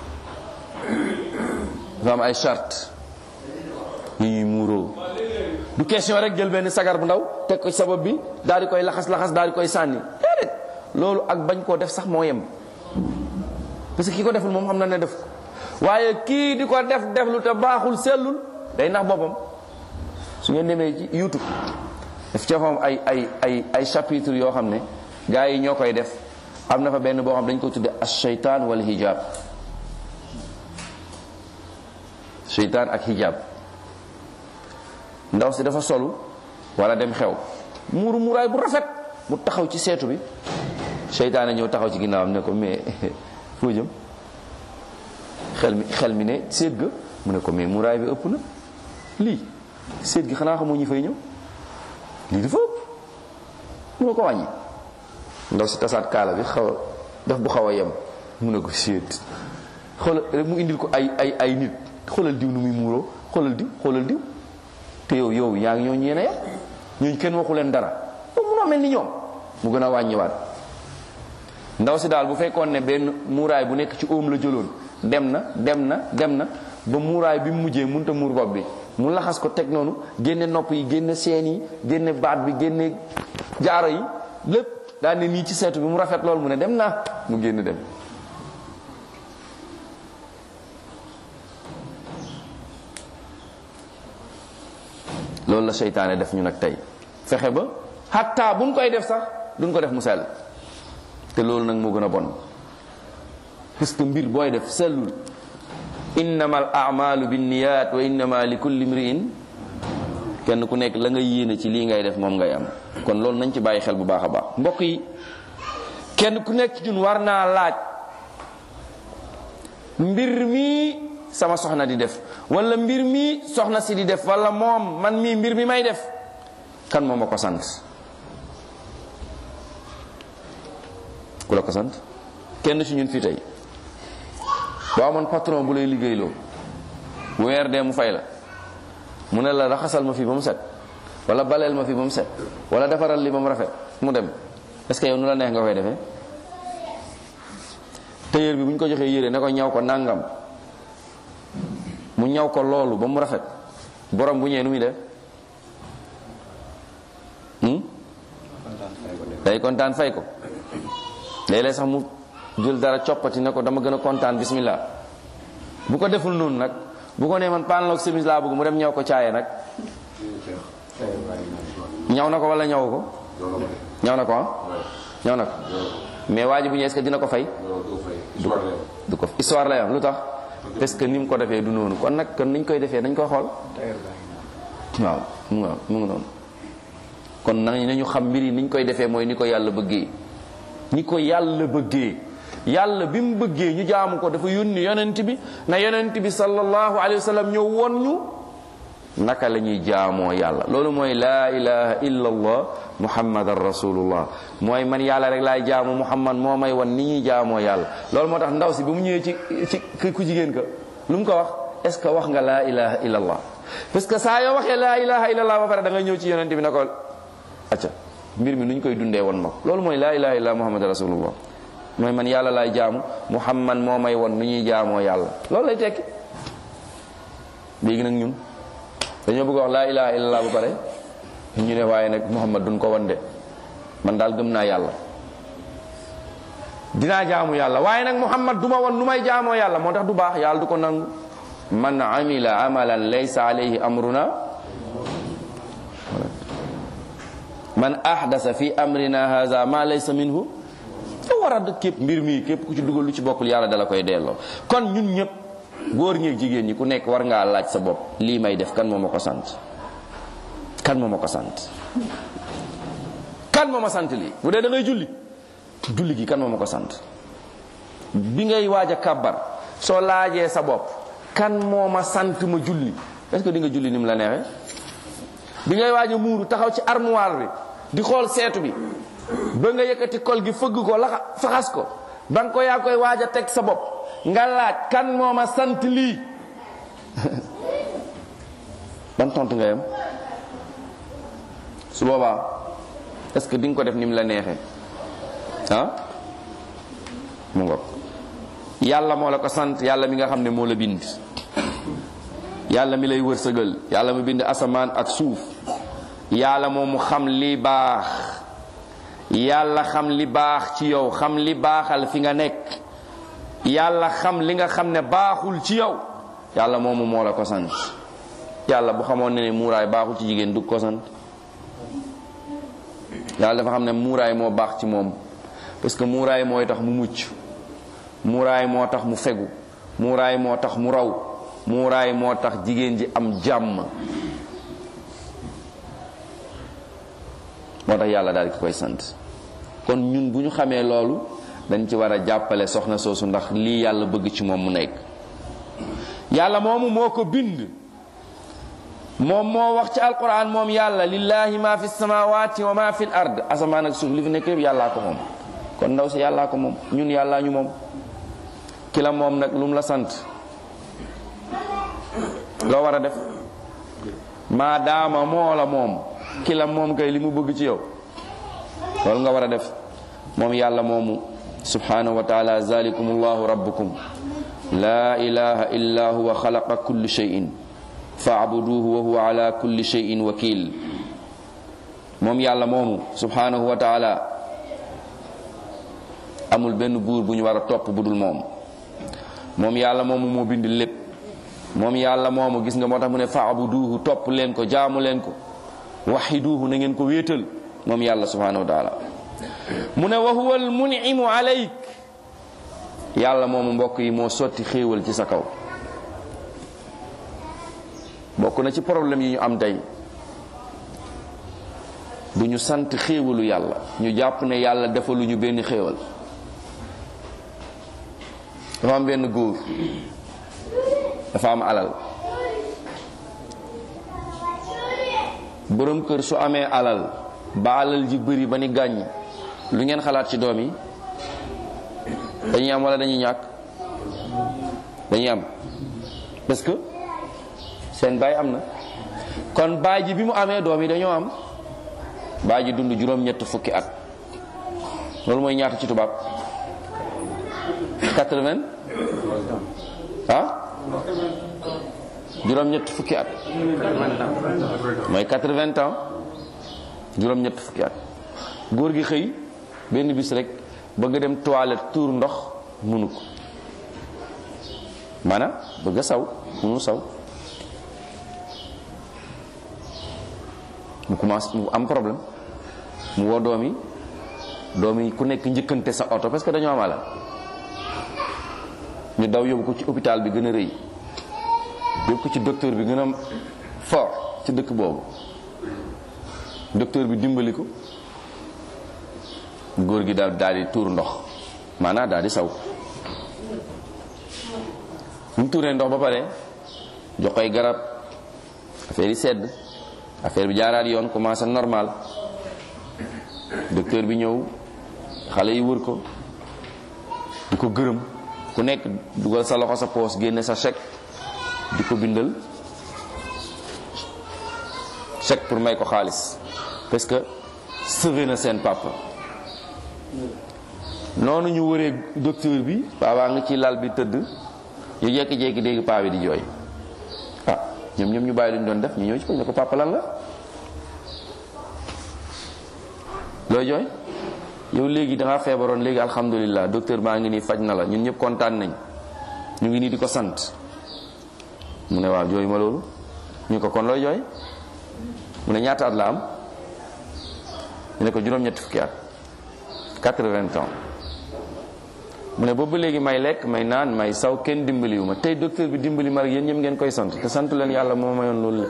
dafa am ay charte yu ñuy muuroo. du question rek jël benn sagar bu ndaw teg ko ci sa bopp bi daal di koy laxas laxas daal di koy sànni déedéet loolu ak bañ koo def sax moo yem parce que ki ko deful moom xam na ne def ko waaye kii di ko def def lu te baaxul sellul day nax boppam. su ngeen demee ci YouTube daf ca fam ay ay ay ay chapitre yoo xam ne gars yi ñoo koy def am na fa benn boo xam dañ ko tudde ash-shaytaan wal hijab shaytaan ak hijab ndaw si dafa solu wala dem xew muuru muuraay bu rafet mu taxaw ci seetu bi shaytaan a ñëw taxaw ci ginnaawam ne ko mais foo jëm xel mi xel mi ne seet ga mu ne ko mais muuraay bi ëpp na lii seet gi xanaa xamoo ñi fay ñëw lii dafa ëpp mu ne ko wàññi ndaw si tasaat kaala bi xaw a def bu xaw a yem mu ne ko seet xoolal rek mu indil ko ay ay ay nit xoolal diw nu muy muuroo xoolal diw xoolal diw te yow yow yaa ngi ñoo ñeene ya ñooñu kenn waxu leen dara yow munoo mel ni ñoom mu gën a wàññiwaat ndaw si daal bu fekkoon ne benn muuraay bu nekk ci óom la jëloon dem na dem na dem na ba muuraay bi mu mujjee mënut a muur bopp bi mu laxas ko teg noonu génne nopp yi génne seen yi génne baat bi génne jaaro yi lépp daal ne nii ci seetu bi mu rafet loolu mu ne dem naa mu génn dem. loolu la seytaane def ñu nag tey fexe ba xatta buñ koy def sax duñ ko def mu sell te loolu nag moo gën a bon parce que mbir booy def sellul innama al a'malu binniyat wa innama li kulli imri'in kenn ku nekk la nga yéene ci lii ngay def moom ngay am kon loolu nañ ci bàyyi xel bu baax a baax mbokk yi kenn ku nekk ci ñun war naa laaj mbir mi sama soxna di def wala mbir mi soxna si di def wala moom man mii mbir mi may def kan moo ma ko sant ku la ko sant kenn ci ñun fii tey boo amoon patron bu lay liggéeyloo weer dee mu fay la mu ne la raxasal ma fii ba mu set wala baleel ma fii ba mu set wala defaral li ba mu rafet mu dem est-ce que yow nu la neex nga koy defee tailleur bi bu ñu ko joxee yére ne ko ñaw ko nangam mu ñaw ko loolu ba mu rafet borom bu ñëwee nu muy def day kontaan fay ko léeg-léeg sax mu jël dara coppati ne ko dama gën a kontaan bismillah bu ko deful noonu nag bu ko nee man panloog semis laa bëgg mu dem ñaw ko caaye nag ñaw na ko wala ñaw ko ñaw na ko ah ñaw na ko mais waa ji bu ñëwee est-ce que dina ko fay du ko histoire lay am lu tax parce que ni mu ko defee du noonu kon nag kon niñ koy defee dañ koy xool waaw mu ngi mu ngi noonu kon nañ nañu xam mbir yi niñ koy defee mooy ni ko yàlla bëggee ni ko yàlla bëggee yàlla bi mu bëggee ñu jaamu ko dafa yónni yonent bi na yonent bi sallallahu alayhi wa sallam ñëw woon ñu naka la ñuy jaamoo yàlla loolu mooy laa ilaha illa allah muhammadan rasulullah mooy man yàlla rek laay jaamu muhammad moo may wan ni ñuy jaamoo yàlla loolu moo tax ndaw si bi mu ñëwee ci ci ku jigéen ka lu mu ko wax est ce que wax nga laa ilaha illa allah parce que saa yoo waxee laa ilaha illa allah ba pare da nga ñëw ci yonent bi na ko acca mbir mi nu ñu koy dundee woon ma ko loolu mooy laa ilaha illa muhammad rasulullah mooy man yàlla laay jaamu muhammad moo may won nu ñuy jaamoo yàlla loolu lay tekki léegi nag ñun dañoo bëgg wax laa ilaha illallah ba pare ñu ne waaye nag muhammad duñ ko won de man daal gëm naa yàlla dinaa jaamu yàlla waaye nag muhammad duma won nu may jaamoo yàlla moo tax du baax yàlla du ko nangu man amila amalan laysa alayhi amruna man ahdasa fi amrina hadha ma laysa minhu fa war a képp mbir mi képp ku ci dugal lu ci bokkul yàlla dala koy delloo kon ñun ñëpp góor ñeeg jigéen ñi ku nekk war ngaa laaj sa bopp lii may def kan moo ma ko sant kan moo ma ko sant kan moo ma sant lii bu dee da ngay julli julli gi kan moo ma ko sant bi ngay waaj a kàbbar soo laajee sa bopp kan moo ma sant ma julli est-ce que di nga julli ni mu la neexee bi ngay waaj a muuru taxaw ci armoire bi di xool seetu bi ba nga yëkkati kol gi fëgg ko laxa faxas ko ba nga ko yaa koy waaj a teg sa bopp nga laaj kan moo ma sant lii ban tontu nga yem su boobaa est-ce que di nga ko def ni mu la neexee ah mu ngoog yàlla moo la ko sant yàlla mi nga xam ne moo la bind yàlla mi lay wërsëgal yàlla mu bind asamaan ak suuf yàlla moomu xam li baax yàlla xam li baax ci yow xam li baaxal fi nga nekk yàlla xam li nga xam ne baaxul ci yow yàlla moomu moo la ko sant yàlla bu xamoon ne ne muuraay baaxul ci jigéen du ko sant yàlla dafa xam ne muuraay moo baax ci moom parce que muuraay mooy tax mu mucc muuraay moo tax mu fegu muuraay moo tax mu raw muuraay moo tax jigéen ji am jàmm moo tax yàlla daal ki koy sant kon ñun bu ñu xamee loolu dañ ci war a jàppale soxna soosu ndax lii yàlla bëgg ci moom mu nekk yàlla moomu moo ko bind moom moo wax ci alquran moom yàlla lillahi ma fi samawati wa ma fi l ard asamaan ak suuf li fi nekk yëpp yàllaa ko moom kon ndaw si yàllaa ko moom ñun yàllaa ñu moom ki la moom nag lu mu la sant loo war a def maadaama moo la moom ki la moom kay li mu bëgg ci yow loolu nga war a def moom yàlla moomu subhanahu wa taala zalikum allahu rabbukum la ilaha illa huwa xalaqa kulli shay'in fa'buduhu wa huwa ala kulli shay'in wakil moom yàlla moomu subhanahu wa taala amul benn buur bu ñu war a topp budul moom moom yàlla moomu moo bind lépp moom yàlla moomu gis nga moo tax mu ne fa'buduhu topp leen ko jaamu leen ko waxiduhu na ngeen ko wéetal moom yàlla subhanahu wa taala mu ne wa huwa al mun'imu alayk yàlla moomu mbokk yi moo sotti xéewal ci sa kaw bokk na ci problème yi ñu am tey du ñu sant xéewalu yàlla ñu jàpp ne yàlla defaluñu benn xéewal dafa am benn góor dafa am alal borom kër su amee alal ba alal ji bëri ba ni gàññ lu ngeen xalaat ci doom yi dañuy am wala dañuy ñàkk dañuy am parce que seen baay am na kon baay ji bi mu amee doom yi dañoo am baay ji dund juróom-ñett fukki at loolu mooy ñaata ci tubaab quatre-vingts ah juróom-ñett fukki at mooy quatre-vingts ans juróom-ñett fukki at góor gi xëy benn bis rek bëgg dem toilette tuur ndox mënu ko maanaam bëgg a saw mënu saw mu commencé mu am problème mu woo doom yi doom yi ku nekk njëkkante sa oto parce que dañoo am alal ñu daw yóbbu ko ci hôpital bi gën a rëy yóbbu ko ci docteur bi gën a fort ci dëkk boobu docteur bi dimbali ko góor gi daal daal di tuur ndox maanaam daal di saw bu mu tuuree ndox ba pare jox koy garab affaire yi sedd affaire bi jaaraat yoon commencé normal docteur bi ñëw xale yi wër ko di ko gërëm ku nekk dugal sa loxo sa poos génne sa chèque di ko bindal chèque pour may ko xaalis parce que sauvé na seen papa noonu ñu wëree docteur bi papa nga ci lal bi tëdd ñu jekki-jekki dégg paa bi di jooy ah ñoom ñoom ñu bàyyi lu ñu doon def ñu ñëw ci ko ne ko papa lan la looy jooy yow léegi da ngaa feebaroon léegi alhamdulilah docteur baa ngi nii faj na la ñun ñëpp kontaan nañ ñu ngi nii di ko sant mu ne waaw jooy ma loolu ñu ko kon looy jooy mu ne ñaata at la am ñu ne ko juróom-ñetti fukki at quatre-vingts ans mu ne boobu ba léegi may lekk may naan may saw kenn dimbaliwu ma tey docteur bi dimbali ma rek yéen ñëpp ngeen koy sant te sant leen yàlla moo mayoon loolu la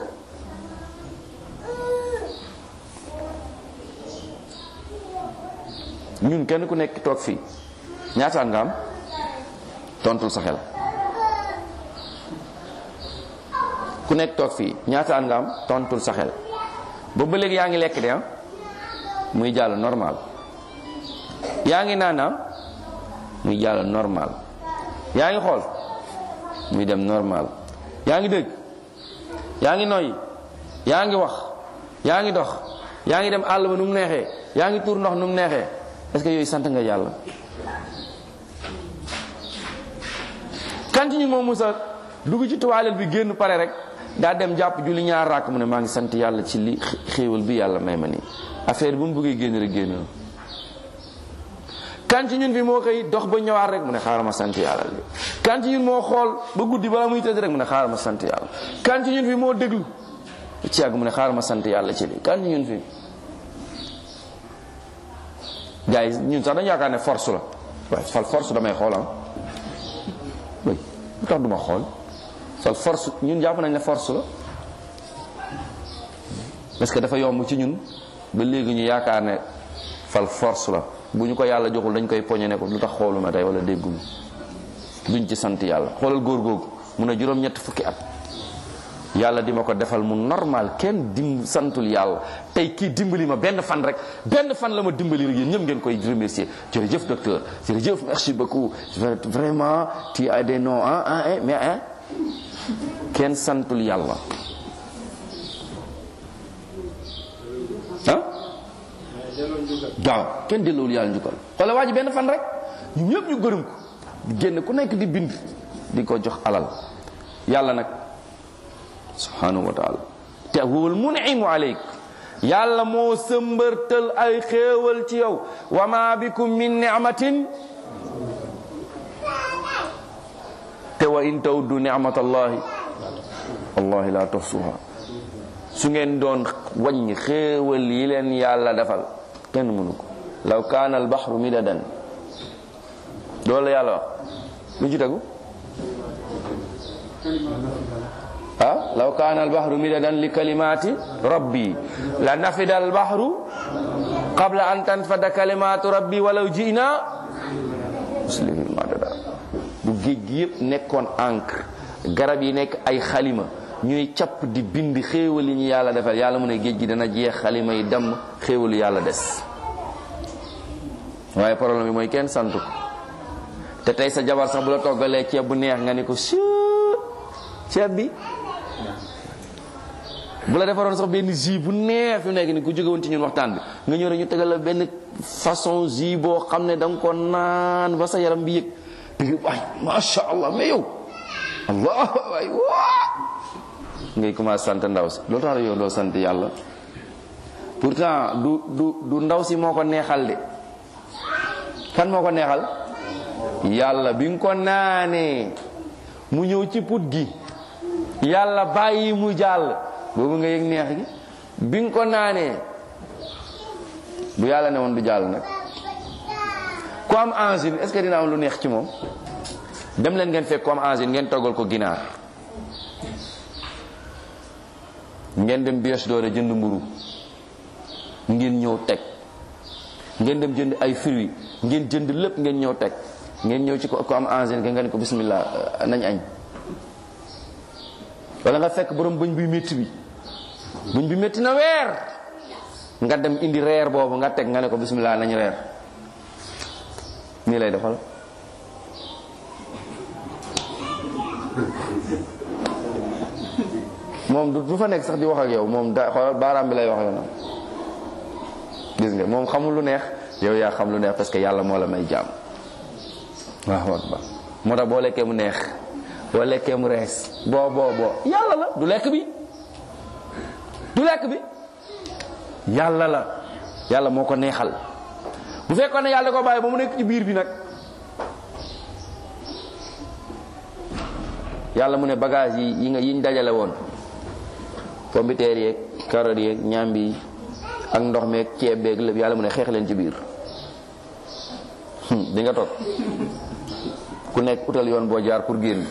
ñun kenn ku nekk toog fii ñaataan nga am tontul sa xel ku nekk toog fii ñaataan nga am tontul sa xel boobu ba léegi yaa ngi lekk de ah muy jàll normal yaa ngi naan ah muy jàll normal yaa ngi xool muy dem normal yaa ngi dégg yaa ngi noyyi yaa ngi wax yaa ngi dox yaa ngi dem àll ba nu mu neexee yaa ngi tuur ndox nu mu neexee est-ce que yooyu sant nga yàlla kan ci ñu moom musa dugg ci toilette bi génn pare rek daa dem jàpp julli ñaar rakk mu ne maa ngi sant yàlla ci li xéewal bi yàlla may ma nii affaire bu mu bëggee génn rek génn na. kan ci ñun fi moo koy dox ba ñëwaat rek mu ne xaaral ma sant yàlla li kan ci ñun moo xool ba guddi bala muy tëdd rek mu ne xaaral ma sant yàlla kan ci ñun fi moo déglu ci yàgg mu ne xaaral ma sant yàlla ci li kan ci ñun fi gars yi ñun sax dañu yaakaar ne force la waaye fal force damay xool ah oui lu tax duma xool fal force ñun jàpp nañ ne force la parce que dafa yomb ci ñun ba léegi ñu yaakaar ne fal force la bu ñu ko yàlla joxul dañ koy poñe ne ko lu tax xooluma tey wala dégguma duñ ci sant yàlla. xoolal góor googu mun a juróom-ñett fukki at yàlla di ma ko defal mu normal kenn dim santul yàlla tey kii dimbali ma benn fan rek benn fan la ma dimbali rek yéen ñëpp ngeen koy remercier jërëjëf docteur jërëjëf merci beaucoup vraiment tu as des noms ah ah mais ah kenn santul yàlla ah. waaw kenn delloowul yàlla njukkal xoolal waa ji benn fan rek ñu ñëpp ñu gërëm ko génn ku nekk di bind di ko jox alal yàlla nag subhanahu wa taala te huwal mun'imu alayk yàlla moo sëmbërtal ay xéewal ci yow wa ma bikum min ni'matin te wa in tawdu ni'matallahi wallahi la tuhsuha su ngeen doon wàññi xéewal yi leen yàlla defal kenn mënu ko law kaana al bahru midadan loolu la yàlla wax lu ci tegu ah law kaana al bahru midadan li kalimati rabbi la nafida al bahru qabla an tanfada kalimatu rabbi walaw ji'na muslimin madada bu géej gi yëpp nekkoon encre garab yi nekk ay xalima ñuy capp di bind xéewal yi ñu yàlla defal yàlla mu ne géej gi dana jeex xalima yi dem xéewalu yàlla des waaye problème bi mooy kenn sant ko te tey sa jabar sax bu la toggalee ceeb bu neex nga ni ko su ceeb bi bu la defaroon sax benn jus bu neex fi nekk ni ku jóge woon ci ñun waxtaan bi nga ñëw rek ñu tegal la benn façon jus boo xam ne da nga ko naan ba sa yaram bi yëg dégg waay masha Allah mais yow Allah waay waa ngay commencé sant ndaw si loolu tax la yow doo sant yàlla pourtant du du du ndaw si moo ko neexal de kan moo ko neexal yàlla bi nga ko naanee mu ñëw ci put gi yàlla bàyyi mu jàll boobu nga yëg neex gi bi nga ko naanee bu yàlla ne woon du jàll nag ku am angine est-ce que dina am lu neex ci moom dem leen ngeen fekk ku am angine ngeen toggal ko ginaar ngeen dem bies doore jënd mburu ngeen ñëw teg ngeen dem jënd ay fruits ngeen jënd lépp ngeen ñëw teg ngeen ñëw ci ko am angine nga ne ko bismillah nañ añ wala nga fekk borom bëñ buy métti bi bëñ bi métti na weer nga dem indi reer boobu nga teg nga ne ko bismillah nañ reer nii lay defal moom du fa nekk sax di wax ak yow moom da xoolal baaraam bi lay wax yow gis nga moom xamul lu neex yow yaa xam lu neex parce que yàlla moo la may jàmm waaw akbar moo tax boo lekkee mu neex boo lekkee mu rees boo boo boo yàlla la du lekk bi du lekk bi yàlla la yàlla moo ko neexal bu fekkoon ne yàlla ko bàyyi ba mu nekk ci biir bi nag yàlla mu ne bagage yi yi nga yiñ dajale woon pombiteer yeeg carotte yeeg ñambi yi ak ndox meeg ceeb beeg lépp yàlla mu ne xeex leen ci biir di nga toog ku nekk utal yoon boo jaar pour génn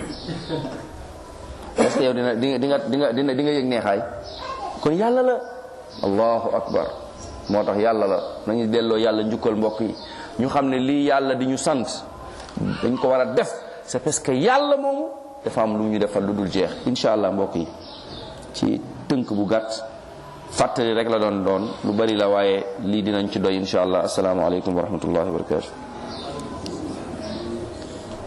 parce que yow dina di nga di nga di nga dina di nga yëg neexaay kon yàlla la allahu akbar moo tax yàlla la nañu delloo yàlla njukkal mbokk yi ñu xam ne lii yàlla di ñu sant dañ ko war a def c'est parce que yàlla moomu dafa am lu ñu defal lu dul jeex insha allah mbokk yi ci tënk bu gàtt fàttali rek la doon doon lu bari la waaye lii dinañ ci doy insha allah assalaamu aleykum wa rahmatullahi wa barakatuh